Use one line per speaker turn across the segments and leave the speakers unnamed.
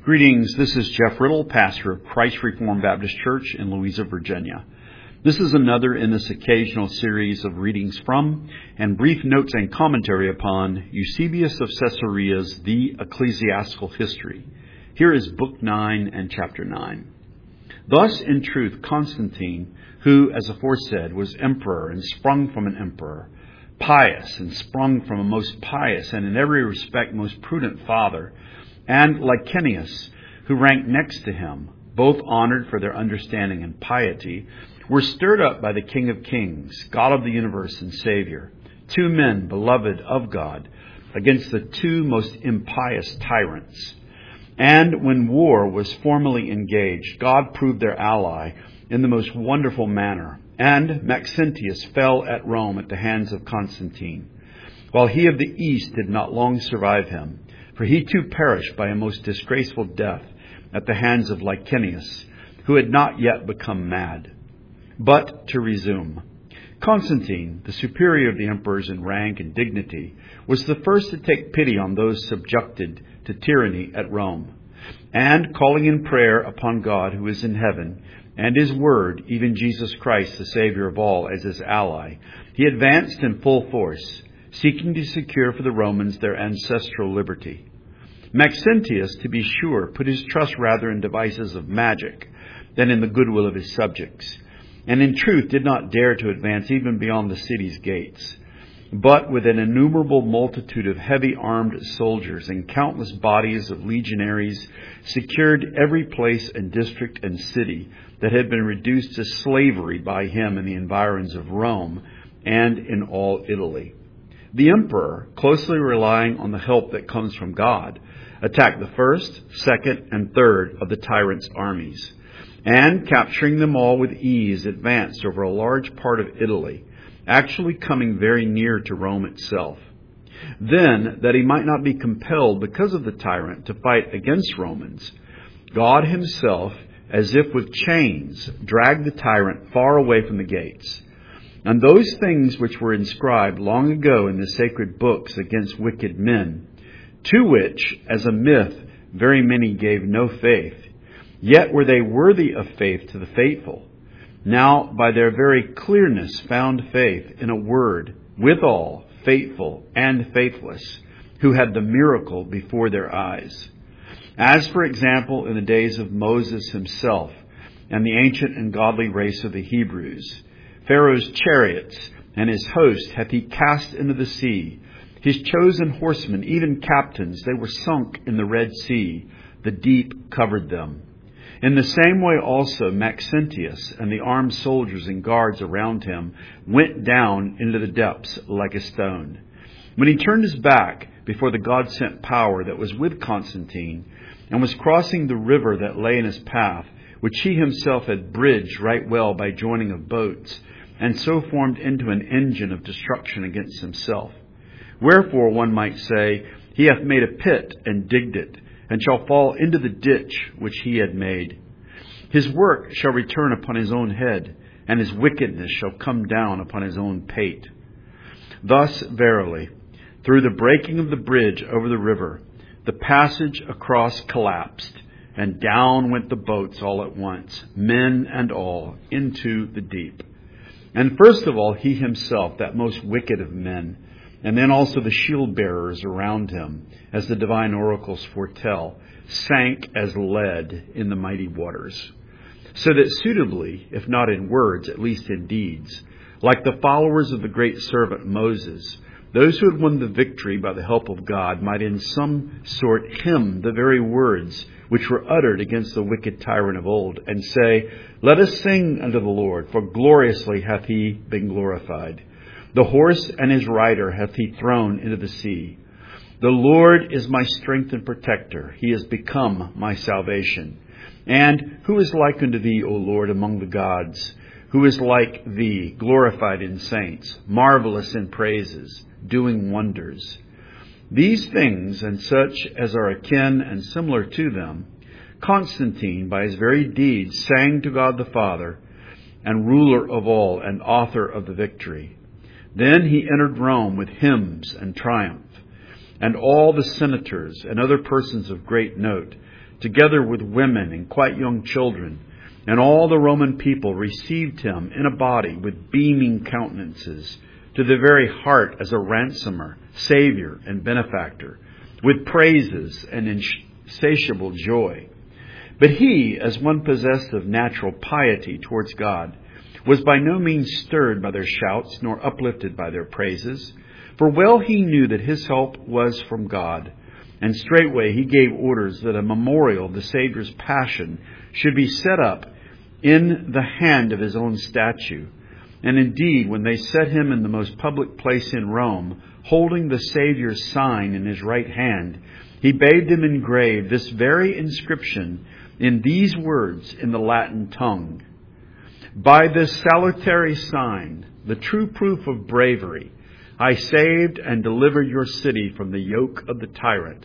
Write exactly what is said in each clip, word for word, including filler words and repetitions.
Greetings, this is Jeff Riddle, pastor of Christ Reformed Baptist Church in Louisa, Virginia. This is another in this occasional series of readings from and brief notes and commentary upon Eusebius of Caesarea's The Ecclesiastical History. Here is Book nine and Chapter nine. Thus, in truth, Constantine, who, as aforesaid, was emperor and sprung from an emperor, pious and sprung from a most pious and in every respect most prudent father, and Licinius, who ranked next to him, both honored for their understanding and piety, were stirred up by the King of Kings, God of the universe and Savior, two men beloved of God, against the two most impious tyrants. And when war was formally engaged, God proved their ally in the most wonderful manner, and Maxentius fell at Rome at the hands of Constantine, while he of the East did not long survive him, for he too perished by a most disgraceful death at the hands of Licinius, who had not yet become mad. But to resume, Constantine, the superior of the emperors in rank and dignity, was the first to take pity on those subjected to tyranny at Rome, and calling in prayer upon God who is in heaven, and his word, even Jesus Christ, the Savior of all, as his ally, he advanced in full force, seeking to secure for the Romans their ancestral liberty. Maxentius, to be sure, put his trust rather in devices of magic than in the goodwill of his subjects, and in truth did not dare to advance even beyond the city's gates, but with an innumerable multitude of heavy armed soldiers and countless bodies of legionaries secured every place and district and city that had been reduced to slavery by him in the environs of Rome and in all Italy. The emperor, closely relying on the help that comes from God, attacked the first, second, and third of the tyrant's armies, and capturing them all with ease, advanced over a large part of Italy, actually coming very near to Rome itself. Then, that he might not be compelled because of the tyrant to fight against Romans, God himself, as if with chains, dragged the tyrant far away from the gates. And those things which were inscribed long ago in the sacred books against wicked men, to which, as a myth, very many gave no faith, yet were they worthy of faith to the faithful, now by their very clearness found faith in a word, withal faithful and faithless, who had the miracle before their eyes. As, for example, in the days of Moses himself and the ancient and godly race of the Hebrews, Pharaoh's chariots and his host hath he cast into the sea. His chosen horsemen, even captains, they were sunk in the Red Sea. The deep covered them. In the same way also Maxentius and the armed soldiers and guards around him went down into the depths like a stone. When he turned his back before the God-sent power that was with Constantine and was crossing the river that lay in his path, which he himself had bridged right well by joining of boats, and so formed into an engine of destruction against himself. Wherefore one might say, he hath made a pit and digged it, and shall fall into the ditch which he had made. His work shall return upon his own head, and his wickedness shall come down upon his own pate. Thus, verily, through the breaking of the bridge over the river, the passage across collapsed, and down went the boats all at once, men and all, into the deep. And first of all, he himself, that most wicked of men, and then also the shield bearers around him, as the divine oracles foretell, sank as lead in the mighty waters. So that suitably, if not in words, at least in deeds, like the followers of the great servant Moses, those who had won the victory by the help of God might in some sort hymn the very words which were uttered against the wicked tyrant of old, and say, let us sing unto the Lord, for gloriously hath he been glorified. The horse and his rider hath he thrown into the sea. The Lord is my strength and protector. He is become my salvation. And who is like unto thee, O Lord, among the gods? Who is like thee, glorified in saints, marvelous in praises, doing wonders? These things, and such as are akin and similar to them, Constantine, by his very deeds, sang to God the Father, and ruler of all, and author of the victory. Then he entered Rome with hymns and triumph, and all the senators and other persons of great note together with women and quite young children. And all the Roman people received him in a body with beaming countenances, to the very heart as a ransomer, Savior, and benefactor, with praises and insatiable joy. But he, as one possessed of natural piety towards God, was by no means stirred by their shouts, nor uplifted by their praises. For well he knew that his help was from God. And straightway he gave orders that a memorial of the Saviour's passion should be set up in the hand of his own statue. And indeed, when they set him in the most public place in Rome, holding the Saviour's sign in his right hand, he bade them engrave this very inscription in these words in the Latin tongue: "By this salutary sign, the true proof of bravery, I saved and delivered your city from the yoke of the tyrant.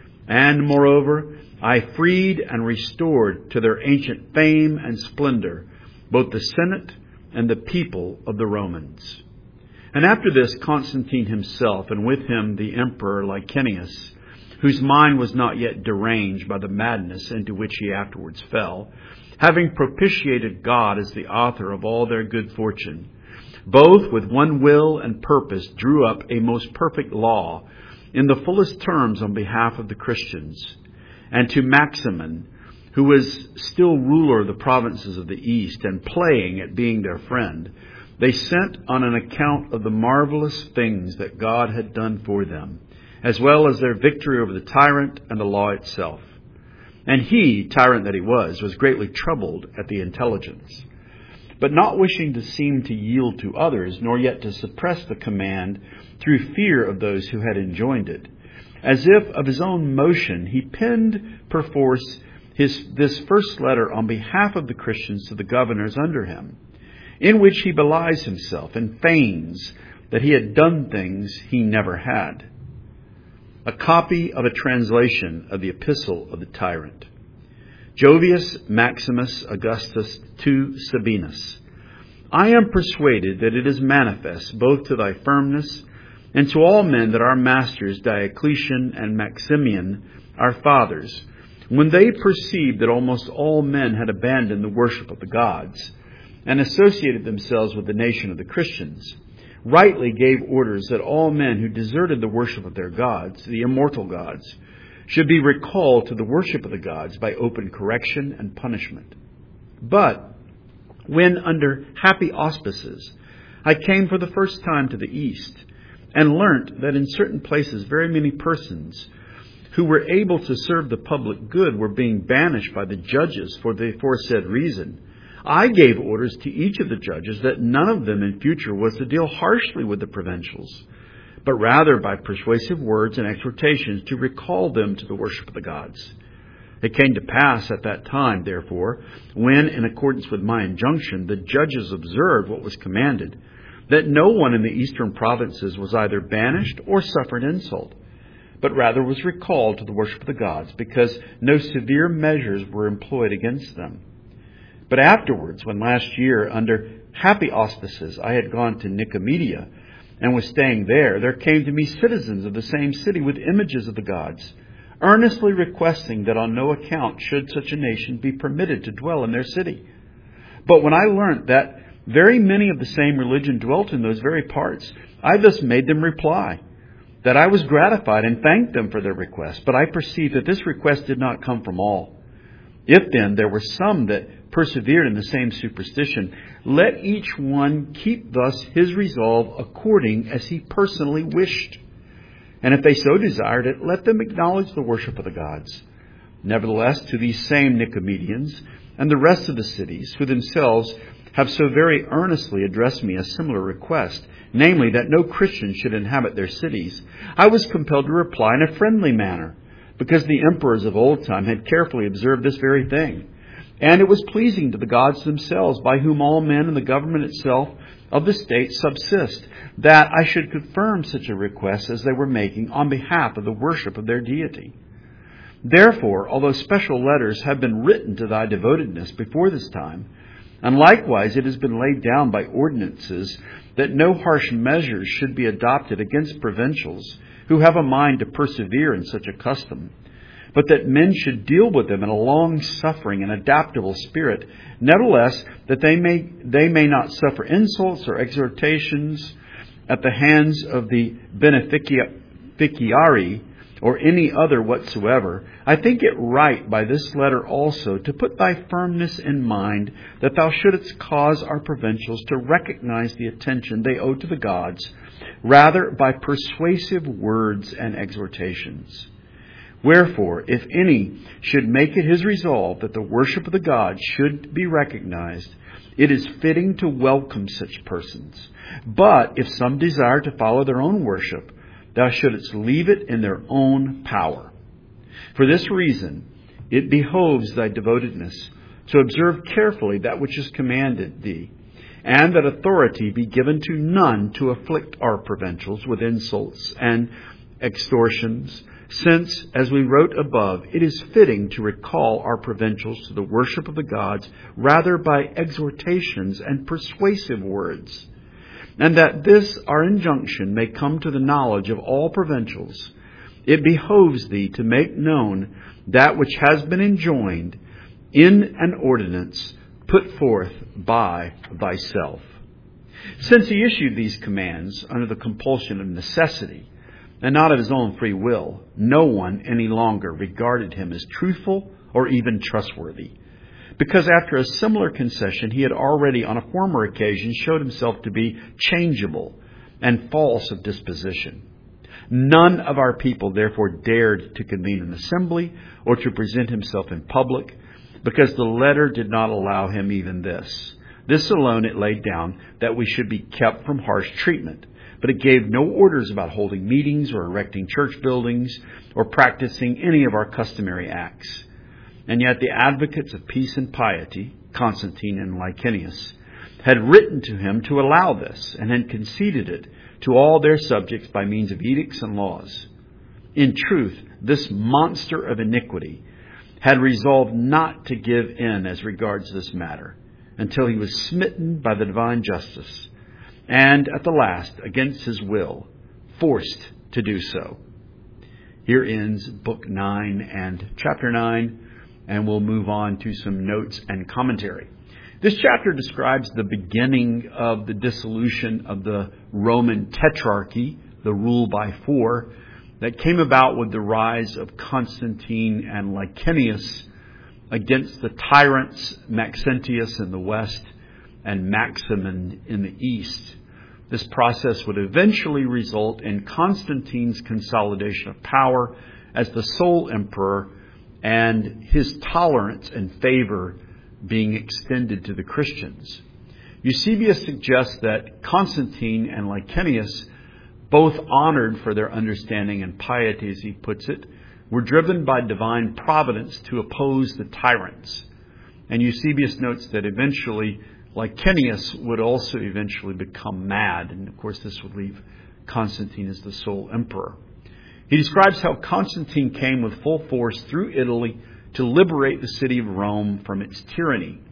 And moreover, I freed and restored to their ancient fame and splendor both the Senate and the people of the Romans." And after this, Constantine himself, and with him the Emperor Licinius, whose mind was not yet deranged by the madness into which he afterwards fell, having propitiated God as the author of all their good fortune, both with one will and purpose drew up a most perfect law in the fullest terms on behalf of the Christians. And to Maximin, who was still ruler of the provinces of the East and playing at being their friend, they sent on an account of the marvelous things that God had done for them, as well as their victory over the tyrant and the law itself. And he, tyrant that he was, was greatly troubled at the intelligence. But not wishing to seem to yield to others, nor yet to suppress the command through fear of those who had enjoined it, as if of his own motion, he penned perforce his, this first letter on behalf of the Christians to the governors under him, in which he belies himself and feigns that he had done things he never had. A copy of a translation of the epistle of the tyrant. Jovius Maximus Augustus to Sabinus. I am persuaded that it is manifest both to thy firmness and to all men that our masters Diocletian and Maximian, our fathers, when they perceived that almost all men had abandoned the worship of the gods and associated themselves with the nation of the Christians, rightly gave orders that all men who deserted the worship of their gods, the immortal gods, should be recalled to the worship of the gods by open correction and punishment. But when under happy auspices I came for the first time to the East, and learnt that in certain places very many persons who were able to serve the public good were being banished by the judges for the aforesaid reason, I gave orders to each of the judges that none of them in future was to deal harshly with the provincials, but rather by persuasive words and exhortations to recall them to the worship of the gods. It came to pass at that time, therefore, when, in accordance with my injunction, the judges observed what was commanded, that no one in the eastern provinces was either banished or suffered insult, but rather was recalled to the worship of the gods, because no severe measures were employed against them. But afterwards, when last year, under happy auspices, I had gone to Nicomedia and was staying there, there came to me citizens of the same city with images of the gods, earnestly requesting that on no account should such a nation be permitted to dwell in their city. But when I learnt that very many of the same religion dwelt in those very parts, I thus made them reply that I was gratified and thanked them for their request, but I perceived that this request did not come from all. If then there were some that persevered in the same superstition, let each one keep thus his resolve according as he personally wished. And if they so desired it, let them acknowledge the worship of the gods. Nevertheless, to these same Nicomedians and the rest of the cities, who themselves have so very earnestly addressed me a similar request, namely that no Christian should inhabit their cities, I was compelled to reply in a friendly manner, because the emperors of old time had carefully observed this very thing. And it was pleasing to the gods themselves, by whom all men and the government itself of the state subsist, that I should confirm such a request as they were making on behalf of the worship of their deity. Therefore, although special letters have been written to thy devotedness before this time, and likewise it has been laid down by ordinances that no harsh measures should be adopted against provincials who have a mind to persevere in such a custom, but that men should deal with them in a long-suffering and adaptable spirit. Nevertheless, that they may they may not suffer insults or exhortations at the hands of the beneficiary or any other whatsoever. I think it right by this letter also to put thy firmness in mind, that thou shouldest cause our provincials to recognize the attention they owe to the gods, rather by persuasive words and exhortations. Wherefore, if any should make it his resolve that the worship of the gods should be recognized, it is fitting to welcome such persons. But if some desire to follow their own worship, thou shouldest leave it in their own power. For this reason, it behoves thy devotedness to observe carefully that which is commanded thee, and that authority be given to none to afflict our provincials with insults and extortions, since, as we wrote above, it is fitting to recall our provincials to the worship of the gods rather by exhortations and persuasive words. And that this our injunction may come to the knowledge of all provincials, it behoves thee to make known that which has been enjoined in an ordinance put forth by thyself. Since he issued these commands under the compulsion of necessity, and not of his own free will, no one any longer regarded him as truthful or even trustworthy, because after a similar concession he had already on a former occasion showed himself to be changeable and false of disposition. None of our people therefore dared to convene an assembly or to present himself in public, because the letter did not allow him even this. This alone it laid down, that we should be kept from harsh treatment. But it gave no orders about holding meetings or erecting church buildings or practicing any of our customary acts. And yet the advocates of peace and piety, Constantine and Licinius, had written to him to allow this, and had conceded it to all their subjects by means of edicts and laws. In truth, this monster of iniquity had resolved not to give in as regards this matter, until he was smitten by the divine justice, and at the last, against his will, forced to do so. Here ends Book nine and Chapter nine, and we'll move on to some notes and commentary. This chapter describes the beginning of the dissolution of the Roman Tetrarchy, the rule by four, that came about with the rise of Constantine and Licinius against the tyrants Maxentius in the west and Maximin in the east. This process would eventually result in Constantine's consolidation of power as the sole emperor, and his tolerance and favor being extended to the Christians. Eusebius suggests that Constantine and Licinius, both honored for their understanding and piety, as he puts it, were driven by divine providence to oppose the tyrants. And Eusebius notes that eventually Licinius would also eventually become mad, and of course this would leave Constantine as the sole emperor. He describes how Constantine came with full force through Italy to liberate the city of Rome from its tyranny.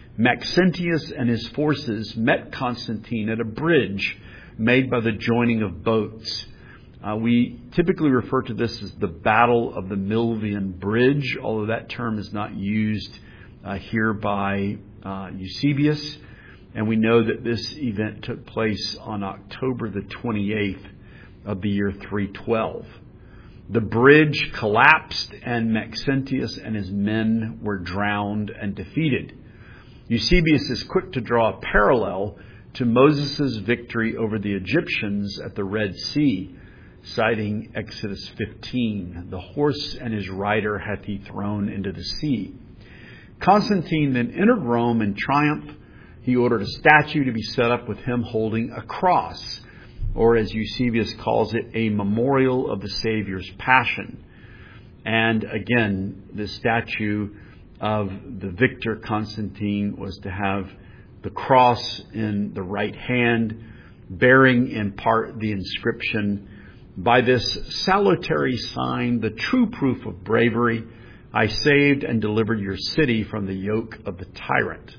Maxentius and his forces met Constantine at a bridge made by the joining of boats. Uh, we typically refer to this as the Battle of the Milvian Bridge, although that term is not used uh, here by uh, Eusebius. And we know that this event took place on October the twenty-eighth of the year three twelve. The bridge collapsed, and Maxentius and his men were drowned and defeated. Eusebius is quick to draw a parallel to Moses' victory over the Egyptians at the Red Sea, citing Exodus fifteen. The horse and his rider hath he thrown into the sea. Constantine then entered Rome in triumph. He ordered a statue to be set up with him holding a cross, or as Eusebius calls it, a memorial of the Savior's passion. And again, the statue of the victor Constantine was to have the cross in the right hand, bearing in part the inscription, "By this salutary sign, the true proof of bravery, I saved and delivered your city from the yoke of the tyrant."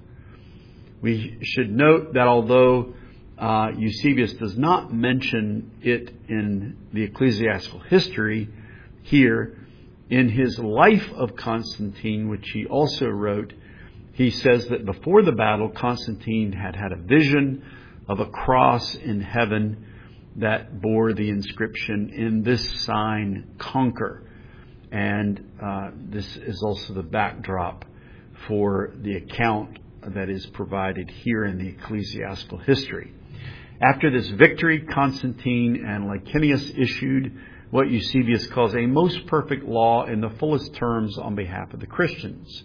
We should note that although uh, Eusebius does not mention it in the ecclesiastical history here, In his Life of Constantine, which he also wrote, he says that before the battle, Constantine had had a vision of a cross in heaven that bore the inscription, "In this sign, conquer." And uh, this is also the backdrop for the account that is provided here in the ecclesiastical history. After this victory, Constantine and Licinius issued what Eusebius calls a most perfect law in the fullest terms on behalf of the Christians.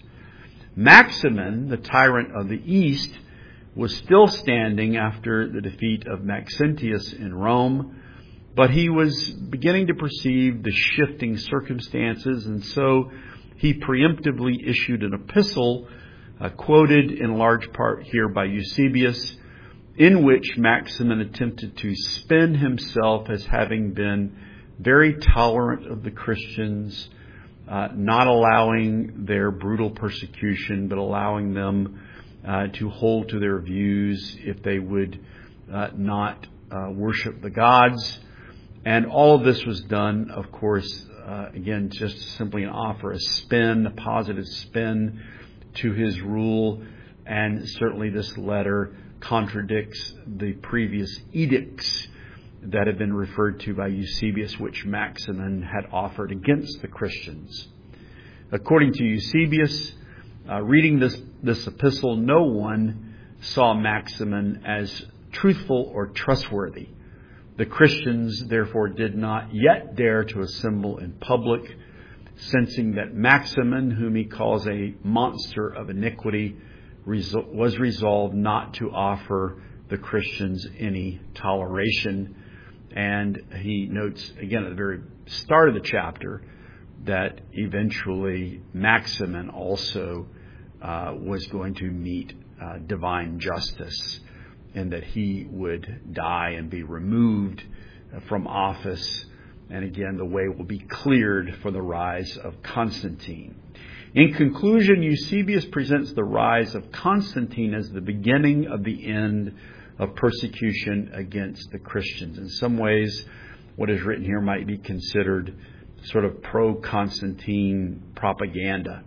Maximin, the tyrant of the East, was still standing after the defeat of Maxentius in Rome, but he was beginning to perceive the shifting circumstances, and so he preemptively issued an epistle, uh, quoted in large part here by Eusebius, in which Maximin attempted to spin himself as having been very tolerant of the Christians, uh, not allowing their brutal persecution, but allowing them uh, to hold to their views if they would uh, not uh, worship the gods. And all of this was done, of course, uh, again, just simply an offer, a spin, a positive spin to his rule. And certainly this letter contradicts the previous edicts that have been referred to by Eusebius, which Maximin had offered against the Christians. According to Eusebius, uh, reading this, this epistle, no one saw Maximin as truthful or trustworthy. The Christians, therefore, did not yet dare to assemble in public, sensing that Maximin, whom he calls a monster of iniquity, resol- was resolved not to offer the Christians any toleration. And he notes, again, at the very start of the chapter, that eventually Maximin also uh, was going to meet uh, divine justice, and that he would die and be removed from office. And again, the way will be cleared for the rise of Constantine. In conclusion, Eusebius presents the rise of Constantine as the beginning of the end of persecution against the Christians. In some ways, what is written here might be considered sort of pro-Constantine propaganda.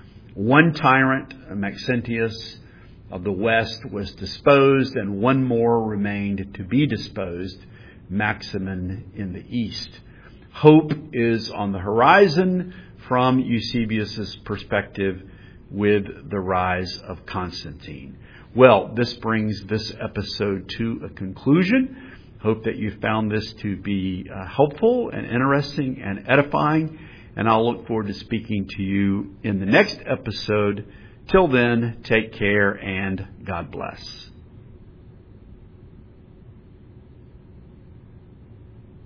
One tyrant, Maxentius of the West, was disposed, and one more remained to be disposed, Maximin in the East. Hope is on the horizon from Eusebius's perspective with the rise of Constantine. Well, this brings this episode to a conclusion. Hope that you found this to be uh, helpful and interesting and edifying. And I'll look forward to speaking to you in the next episode. Till then, take care and God bless.